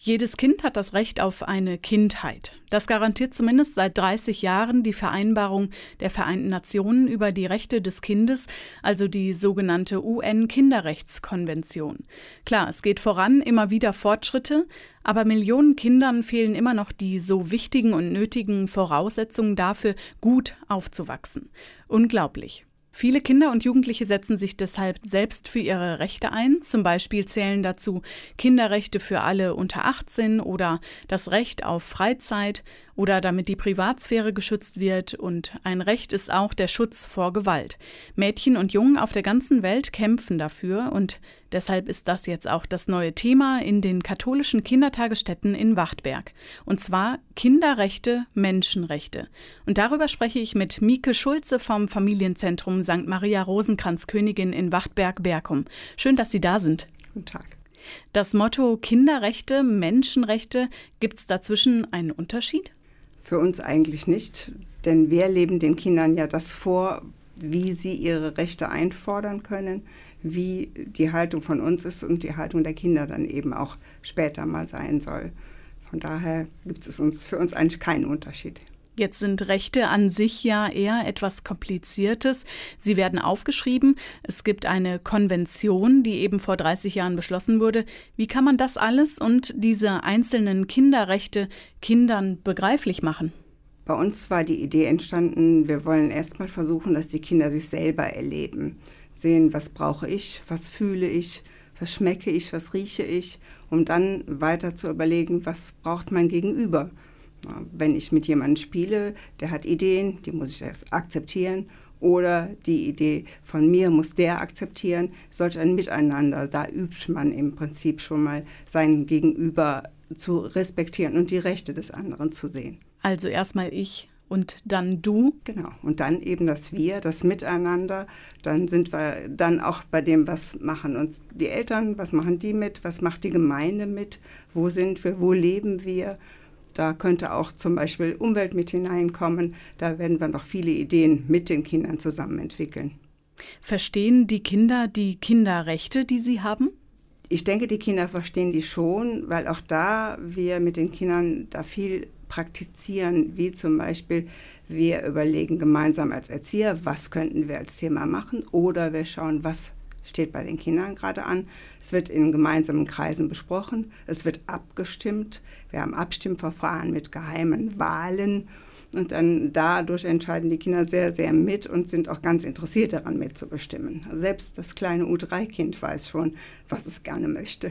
Jedes Kind hat das Recht auf eine Kindheit. Das garantiert zumindest seit 30 Jahren die Vereinbarung der Vereinten Nationen über die Rechte des Kindes, also die sogenannte UN-Kinderrechtskonvention. Klar, es geht voran, immer wieder Fortschritte, aber Millionen Kindern fehlen immer noch die so wichtigen und nötigen Voraussetzungen dafür, gut aufzuwachsen. Unglaublich. Viele Kinder und Jugendliche setzen sich deshalb selbst für ihre Rechte ein. Zum Beispiel zählen dazu Kinderrechte für alle unter 18 oder das Recht auf Freizeit oder damit die Privatsphäre geschützt wird. Und ein Recht ist auch der Schutz vor Gewalt. Mädchen und Jungen auf der ganzen Welt kämpfen dafür und deshalb ist das jetzt auch das neue Thema in den katholischen Kindertagesstätten in Wachtberg. Und zwar Kinderrechte, Menschenrechte. Und darüber spreche ich mit Mieke Schulze vom Familienzentrum St. Maria Rosenkranz-Königin in Wachtberg-Berkum. Schön, dass Sie da sind. Guten Tag. Das Motto Kinderrechte, Menschenrechte, gibt es dazwischen einen Unterschied? Für uns eigentlich nicht, denn wir leben den Kindern ja das vor, wie sie ihre Rechte einfordern können, wie die Haltung von uns ist und die Haltung der Kinder dann eben auch später mal sein soll. Von daher gibt es für uns eigentlich keinen Unterschied. Jetzt sind Rechte an sich ja eher etwas Kompliziertes. Sie werden aufgeschrieben. Es gibt eine Konvention, die eben vor 30 Jahren beschlossen wurde. Wie kann man das alles und diese einzelnen Kinderrechte Kindern begreiflich machen? Bei uns war die Idee entstanden, wir wollen erstmal versuchen, dass die Kinder sich selber erleben. Sehen, was brauche ich, was fühle ich, was schmecke ich, was rieche ich, um dann weiter zu überlegen, was braucht mein Gegenüber. Wenn ich mit jemandem spiele, der hat Ideen, die muss ich erst akzeptieren. Oder die Idee von mir muss der akzeptieren. Solch ein Miteinander, da übt man im Prinzip schon mal sein Gegenüber zu respektieren und die Rechte des anderen zu sehen. Also erstmal ich und dann du? Genau, und dann eben das Wir, das Miteinander. Dann sind wir dann auch bei dem, was machen uns die Eltern, was machen die mit, was macht die Gemeinde mit, wo sind wir, wo leben wir. Da könnte auch zum Beispiel Umwelt mit hineinkommen. Da werden wir noch viele Ideen mit den Kindern zusammen entwickeln. Verstehen die Kinder die Kinderrechte, die sie haben? Ich denke, die Kinder verstehen die schon, weil auch da wir mit den Kindern da viel praktizieren, wie zum Beispiel wir überlegen gemeinsam als Erzieher, was könnten wir als Thema machen, oder wir schauen, was steht bei den Kindern gerade an. Es wird in gemeinsamen Kreisen besprochen, es wird abgestimmt. Wir haben Abstimmverfahren mit geheimen Wahlen und dann dadurch entscheiden die Kinder sehr, sehr mit und sind auch ganz interessiert daran mitzubestimmen. Selbst das kleine U3-Kind weiß schon, was es gerne möchte.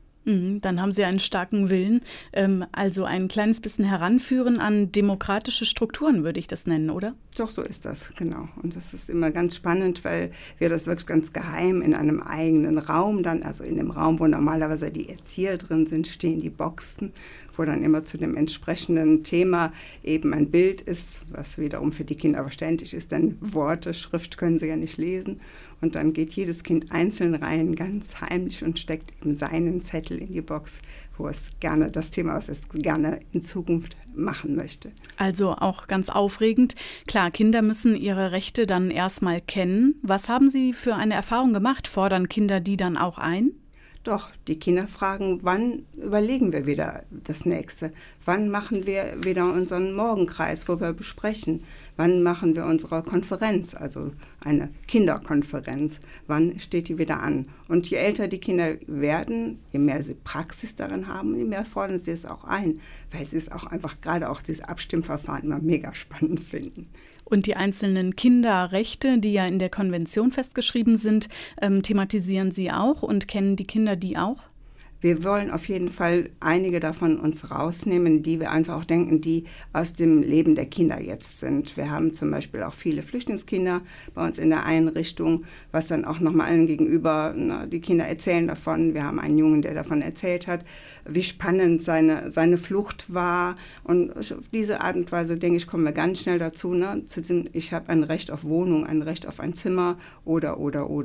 Dann haben Sie einen starken Willen, also ein kleines bisschen heranführen an demokratische Strukturen, würde ich das nennen, oder? Doch, so ist das, genau. Und das ist immer ganz spannend, weil wir das wirklich ganz geheim in einem eigenen Raum dann, also in dem Raum, wo normalerweise die Erzieher drin sind, stehen die Boxen, wo dann immer zu dem entsprechenden Thema eben ein Bild ist, was wiederum für die Kinder verständlich ist, denn Worte, Schrift können sie ja nicht lesen. Und dann geht jedes Kind einzeln rein, ganz heimlich und steckt eben seinen Zettel in die Box, wo es gerne das Thema, was es gerne in Zukunft machen möchte. Also auch ganz aufregend. Klar, Kinder müssen ihre Rechte dann erstmal kennen. Was haben Sie für eine Erfahrung gemacht? Fordern Kinder die dann auch ein? Doch, die Kinder fragen, wann überlegen wir wieder das Nächste? Wann machen wir wieder unseren Morgenkreis, wo wir besprechen? Wann machen wir unsere Konferenz, also eine Kinderkonferenz? Wann steht die wieder an? Und je älter die Kinder werden, je mehr sie Praxis darin haben, je mehr fordern sie es auch ein, weil sie es auch einfach gerade auch dieses Abstimmverfahren immer mega spannend finden. Und die einzelnen Kinderrechte, die ja in der Konvention festgeschrieben sind, thematisieren Sie auch und kennen die Kinder die auch? Wir wollen auf jeden Fall einige davon uns rausnehmen, die wir einfach auch denken, die aus dem Leben der Kinder jetzt sind. Wir haben zum Beispiel auch viele Flüchtlingskinder bei uns in der Einrichtung, was dann auch nochmal allen gegenüber, die Kinder erzählen davon. Wir haben einen Jungen, der davon erzählt hat, wie spannend seine Flucht war. Und auf diese Art und Weise, denke ich, kommen wir ganz schnell dazu, zu diesem, ich habe ein Recht auf Wohnung, ein Recht auf ein Zimmer oder.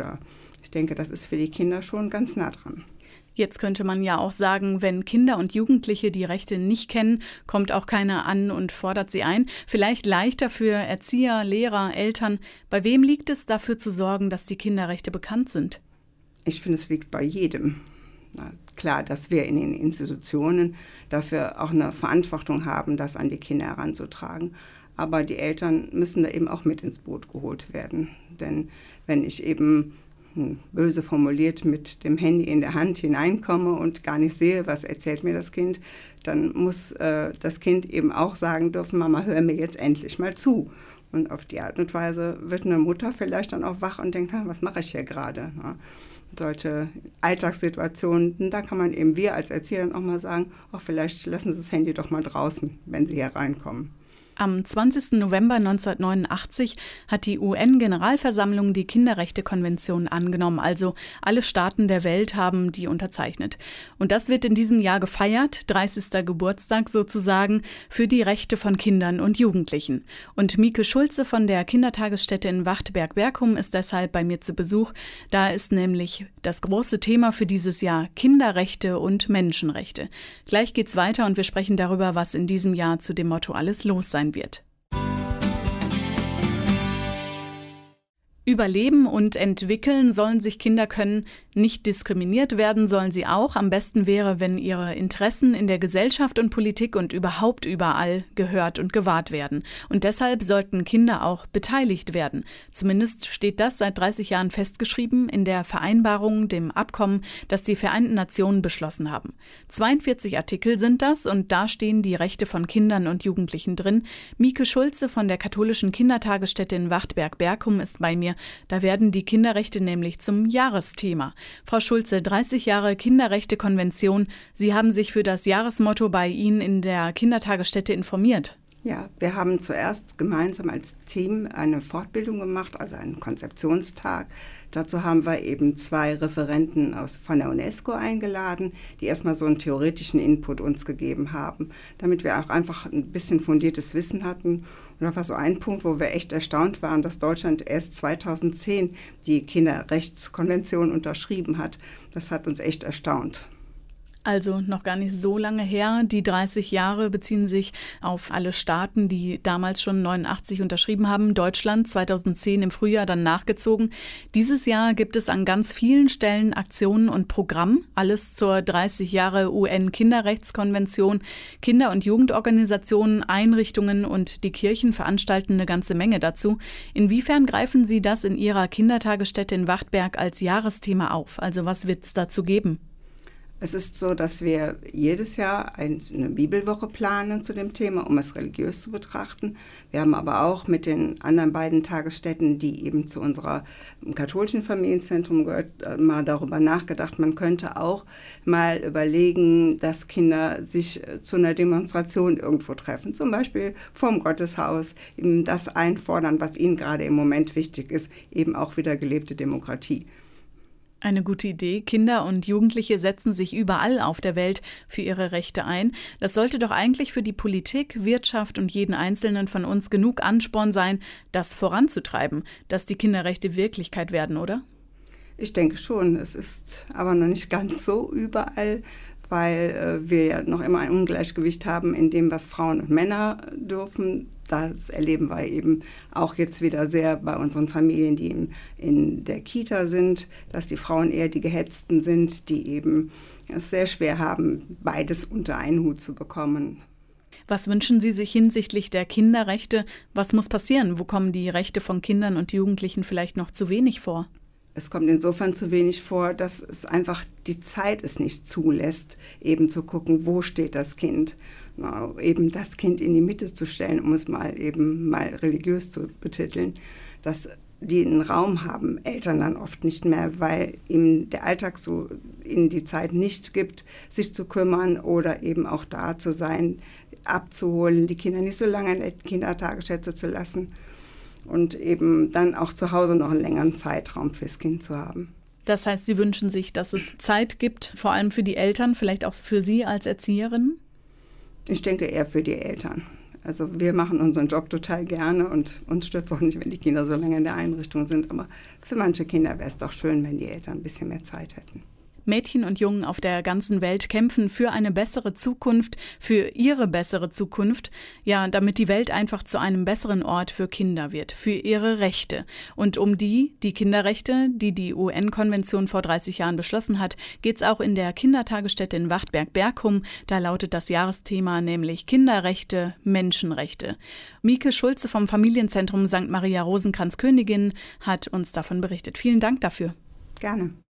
Ich denke, das ist für die Kinder schon ganz nah dran. Jetzt könnte man ja auch sagen, wenn Kinder und Jugendliche die Rechte nicht kennen, kommt auch keiner an und fordert sie ein. Vielleicht leichter für Erzieher, Lehrer, Eltern. Bei wem liegt es, dafür zu sorgen, dass die Kinderrechte bekannt sind? Ich finde, es liegt bei jedem. klar, dass wir in den Institutionen dafür auch eine Verantwortung haben, das an die Kinder heranzutragen. Aber die Eltern müssen da eben auch mit ins Boot geholt werden. Denn wenn ich eben böse formuliert mit dem Handy in der Hand hineinkomme und gar nicht sehe, was erzählt mir das Kind, dann muss das Kind eben auch sagen dürfen, Mama, hör mir jetzt endlich mal zu. Und auf die Art und Weise wird eine Mutter vielleicht dann auch wach und denkt, was mache ich hier gerade? Ja. Solche Alltagssituationen, da kann man eben wir als Erzieher dann auch mal sagen, vielleicht lassen Sie das Handy doch mal draußen, wenn Sie hier reinkommen. Am 20. November 1989 hat die UN-Generalversammlung die Kinderrechtekonvention angenommen, also alle Staaten der Welt haben die unterzeichnet. Und das wird in diesem Jahr gefeiert, 30. Geburtstag sozusagen, für die Rechte von Kindern und Jugendlichen. Und Mieke Schulze von der Kindertagesstätte in Wachtberg-Berkum ist deshalb bei mir zu Besuch. Da ist nämlich das große Thema für dieses Jahr Kinderrechte und Menschenrechte. Gleich geht's weiter und wir sprechen darüber, was in diesem Jahr zu dem Motto alles los sein wird. Überleben und entwickeln sollen sich Kinder können, nicht diskriminiert werden sollen sie auch. Am besten wäre, wenn ihre Interessen in der Gesellschaft und Politik und überhaupt überall gehört und gewahrt werden. Und deshalb sollten Kinder auch beteiligt werden. Zumindest steht das seit 30 Jahren festgeschrieben in der Vereinbarung, dem Abkommen, das die Vereinten Nationen beschlossen haben. 42 Artikel sind das und da stehen die Rechte von Kindern und Jugendlichen drin. Mieke Schulze von der katholischen Kindertagesstätte in Wachtberg-Berkum ist bei mir. Da werden die Kinderrechte nämlich zum Jahresthema. Frau Schulze, 30 Jahre Kinderrechtekonvention. Sie haben sich für das Jahresmotto bei Ihnen in der Kindertagesstätte informiert. Ja, wir haben zuerst gemeinsam als Team eine Fortbildung gemacht, also einen Konzeptionstag. Dazu haben wir eben 2 Referenten von der UNESCO eingeladen, die erstmal so einen theoretischen Input uns gegeben haben, damit wir auch einfach ein bisschen fundiertes Wissen hatten. Und das war so ein Punkt, wo wir echt erstaunt waren, dass Deutschland erst 2010 die Kinderrechtskonvention unterschrieben hat. Das hat uns echt erstaunt. Also noch gar nicht so lange her. Die 30 Jahre beziehen sich auf alle Staaten, die damals schon 89 unterschrieben haben. Deutschland 2010 im Frühjahr dann nachgezogen. Dieses Jahr gibt es an ganz vielen Stellen Aktionen und Programm. Alles zur 30 Jahre UN-Kinderrechtskonvention. Kinder- und Jugendorganisationen, Einrichtungen und die Kirchen veranstalten eine ganze Menge dazu. Inwiefern greifen Sie das in Ihrer Kindertagesstätte in Wachtberg als Jahresthema auf? Also was wird es dazu geben? Es ist so, dass wir jedes Jahr eine Bibelwoche planen zu dem Thema, um es religiös zu betrachten. Wir haben aber auch mit den anderen beiden Tagesstätten, die eben zu unserer katholischen Familienzentrum gehört, mal darüber nachgedacht. Man könnte auch mal überlegen, dass Kinder sich zu einer Demonstration irgendwo treffen, zum Beispiel vorm Gotteshaus, eben das einfordern, was ihnen gerade im Moment wichtig ist, eben auch wieder gelebte Demokratie. Eine gute Idee. Kinder und Jugendliche setzen sich überall auf der Welt für ihre Rechte ein. Das sollte doch eigentlich für die Politik, Wirtschaft und jeden Einzelnen von uns genug Ansporn sein, das voranzutreiben, dass die Kinderrechte Wirklichkeit werden, oder? Ich denke schon. Es ist aber noch nicht ganz so überall, weil wir ja noch immer ein Ungleichgewicht haben in dem, was Frauen und Männer dürfen. Das erleben wir eben auch jetzt wieder sehr bei unseren Familien, die in der Kita sind, dass die Frauen eher die Gehetzten sind, die eben es sehr schwer haben, beides unter einen Hut zu bekommen. Was wünschen Sie sich hinsichtlich der Kinderrechte? Was muss passieren? Wo kommen die Rechte von Kindern und Jugendlichen vielleicht noch zu wenig vor? Es kommt insofern zu wenig vor, dass es einfach die Zeit es nicht zulässt, eben zu gucken, wo steht das Kind. Eben das Kind in die Mitte zu stellen, um es mal religiös zu betiteln, dass die einen Raum haben, Eltern dann oft nicht mehr, weil ihm der Alltag so ihnen die Zeit nicht gibt, sich zu kümmern oder eben auch da zu sein, abzuholen, die Kinder nicht so lange in der Kindertagesstätte zu lassen und eben dann auch zu Hause noch einen längeren Zeitraum fürs Kind zu haben. Das heißt, Sie wünschen sich, dass es Zeit gibt, vor allem für die Eltern, vielleicht auch für Sie als Erzieherin? Ich denke eher für die Eltern. Also wir machen unseren Job total gerne und uns stört es auch nicht, wenn die Kinder so lange in der Einrichtung sind. Aber für manche Kinder wäre es doch schön, wenn die Eltern ein bisschen mehr Zeit hätten. Mädchen und Jungen auf der ganzen Welt kämpfen für eine bessere Zukunft, für ihre bessere Zukunft, ja, damit die Welt einfach zu einem besseren Ort für Kinder wird, für ihre Rechte. Und um die Kinderrechte, die die UN-Konvention vor 30 Jahren beschlossen hat, geht es auch in der Kindertagesstätte in Wachtberg-Bergkum. Da lautet das Jahresthema nämlich Kinderrechte, Menschenrechte. Mieke Schulze vom Familienzentrum St. Maria Rosenkranz-Königin hat uns davon berichtet. Vielen Dank dafür. Gerne.